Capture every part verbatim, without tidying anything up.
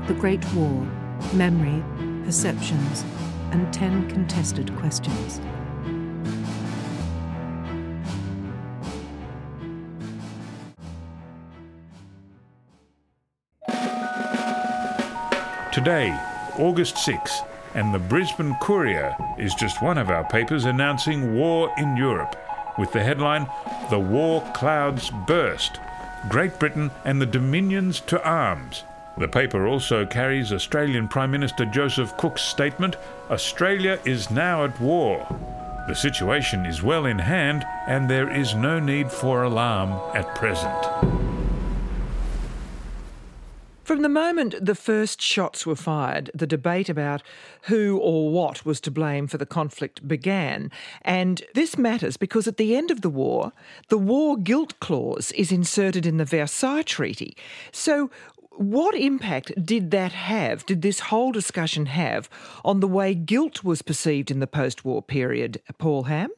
The Great War, Memory, Perceptions, and ten contested questions. Today, August sixth, and the Brisbane Courier is just one of our papers announcing war in Europe, with the headline, "The War Clouds Burst. Great Britain and the Dominions to Arms." The paper also carries Australian Prime Minister Joseph Cook's statement, "Australia is now at war. The situation is well in hand and there is no need for alarm at present." From the moment the first shots were fired, the debate about who or what was to blame for the conflict began. And this matters because at the end of the war, the war guilt clause is inserted in the Versailles Treaty. So what impact did that have, did this whole discussion have, on the way guilt was perceived in the post-war period, Paul Ham?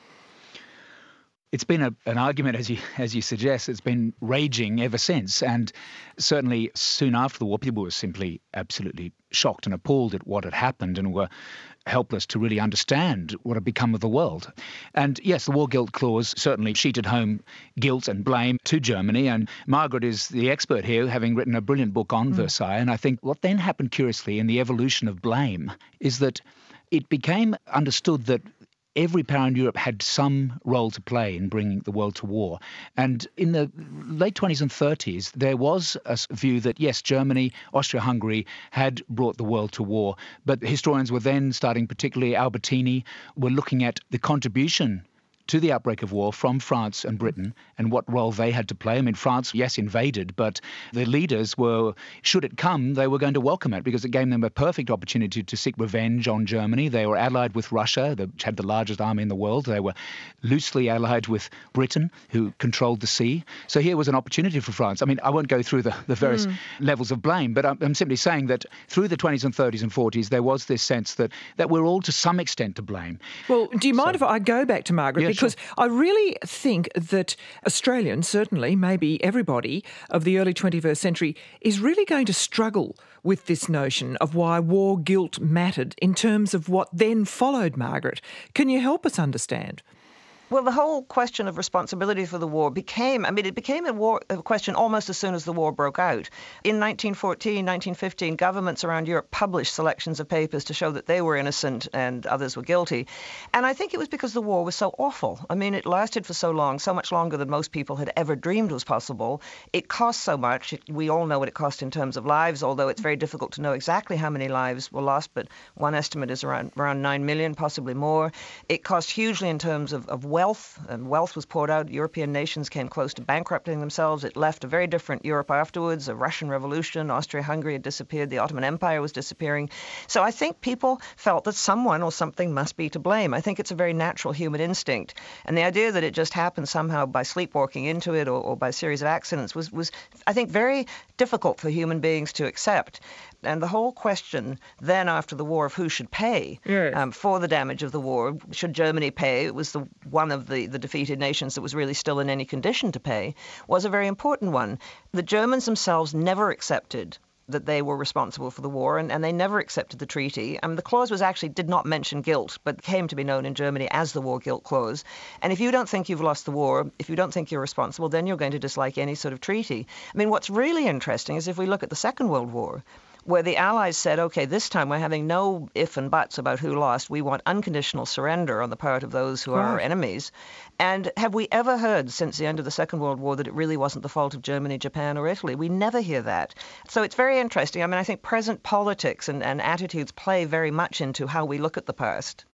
It's been a, an argument, as you as you suggest, it's been raging ever since. And certainly soon after the war, people were simply absolutely shocked and appalled at what had happened and were helpless to really understand what had become of the world. And yes, the war guilt clause certainly sheeted home guilt and blame to Germany. And Margaret is the expert here, having written a brilliant book on mm. Versailles. And I think what then happened, curiously, in the evolution of blame is that it became understood that every power in Europe had some role to play in bringing the world to war. And in the late twenties and thirties, there was a view that, yes, Germany, Austria-Hungary had brought the world to war. But historians were then starting, particularly Albertini, were looking at the contribution to the outbreak of war from France and Britain and what role they had to play. I mean, France, yes, invaded, but the leaders were, should it come, they were going to welcome it because it gave them a perfect opportunity to seek revenge on Germany. They were allied with Russia, which had the largest army in the world. They were loosely allied with Britain, who controlled the sea. So here was an opportunity for France. I mean, I won't go through the, the various mm. levels of blame, but I'm, I'm simply saying that through the twenties and thirties and forties, there was this sense that, that we're all to some extent to blame. Well, do you mind so, if I go back to Margaret? Yeah, because sure. I really think that Australians, certainly, maybe everybody of the early twenty-first century, is really going to struggle with this notion of why war guilt mattered in terms of what then followed, Margaret. Can you help us understand? Well, the whole question of responsibility for the war became, I mean, it became a, war, a question almost as soon as the war broke out. In nineteen fourteen, nineteen fifteen, governments around Europe published selections of papers to show that they were innocent and others were guilty. And I think it was because the war was so awful. I mean, it lasted for so long, so much longer than most people had ever dreamed was possible. It cost so much. It, we all know what it cost in terms of lives, although it's very difficult to know exactly how many lives were lost, but one estimate is around, around nine million, possibly more. It cost hugely in terms of, of wealth. Wealth, and wealth was poured out. European nations came close to bankrupting themselves. It left a very different Europe afterwards, a Russian Revolution, Austria-Hungary had disappeared, the Ottoman Empire was disappearing. So I think people felt that someone or something must be to blame. I think it's a very natural human instinct. And the idea that it just happened somehow by sleepwalking into it or, or by a series of accidents was, was, I think, very difficult for human beings to accept. And the whole question then after the war of who should pay yes. um, for the damage of the war, should Germany pay? It was the one of the, the defeated nations that was really still in any condition to pay, was a very important one. The Germans themselves never accepted that they were responsible for the war, and, and they never accepted the treaty. And the clause was actually did not mention guilt, but came to be known in Germany as the war guilt clause. And if you don't think you've lost the war, if you don't think you're responsible, then you're going to dislike any sort of treaty. I mean, what's really interesting is if we look at the Second World War, where the Allies said, OK, this time we're having no if and buts about who lost. We want unconditional surrender on the part of those who are our enemies. And have we ever heard since the end of the Second World War that it really wasn't the fault of Germany, Japan or Italy? We never hear that. So it's very interesting. I mean, I think present politics and, and attitudes play very much into how we look at the past.